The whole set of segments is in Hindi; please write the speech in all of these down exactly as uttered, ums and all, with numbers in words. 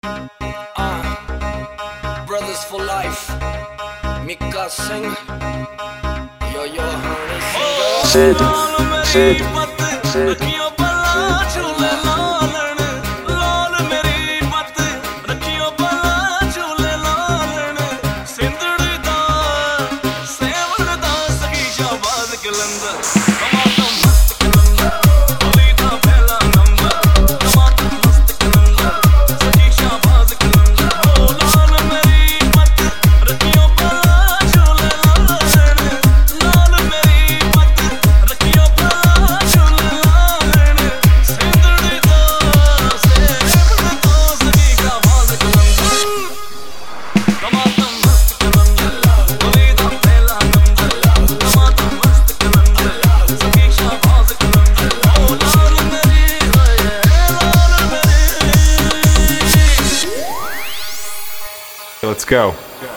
Uh, brothers for life, Mika Singh, yo yo honey singer. Sid, Sid, Sid. Let's go.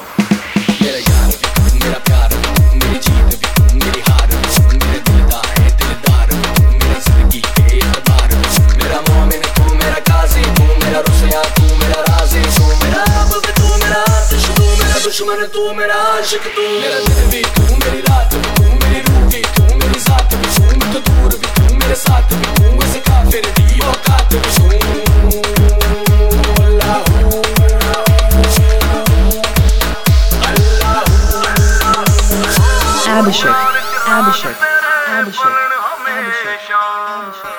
दुश्मन तू मेरा आशिक तू मेरा दिल भी तू मेरी रात भी तू मेरी रूह भी तू मेरी साथ भी तू तो दूर भी तू मेरे साथ भी तू इस काफिर दी औकात भी तू Abhishek, Abhishek, Abhishek, Abhishek, Abhishek.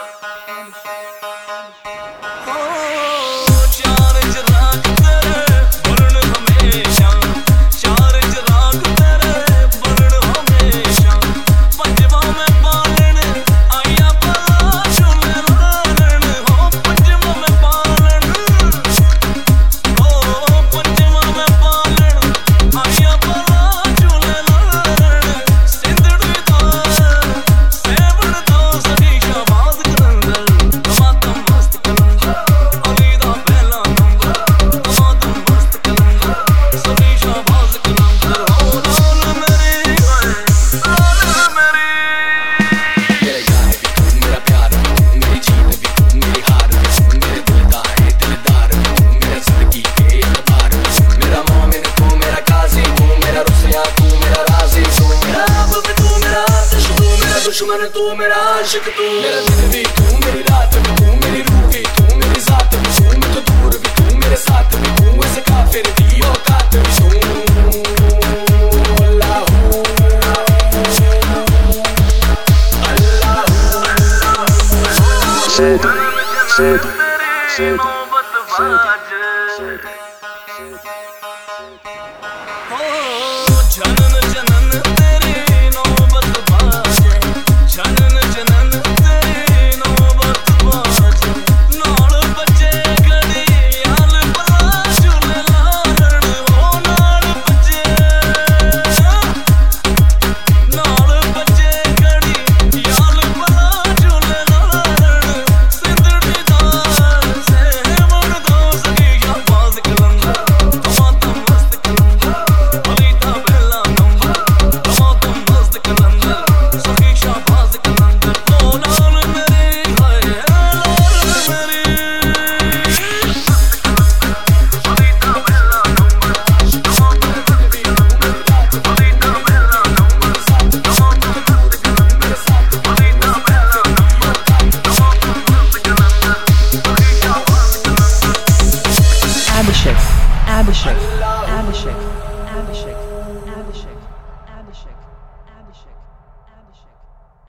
दुश्मन तू मेरा आशिक तू मेरा दिल भी तू मेरी रात भी तू मेरी रूह भी तू मेरी साथ भी तू तो दूर भी तू मेरे साथ भी तू इस काफिर दी औकात भी तू Sid, Sid, Sid, Sid, Sid. Abhishek, Abhishek, Abhishek, Abhishek, Abhishek, Abhishek, Abhishek.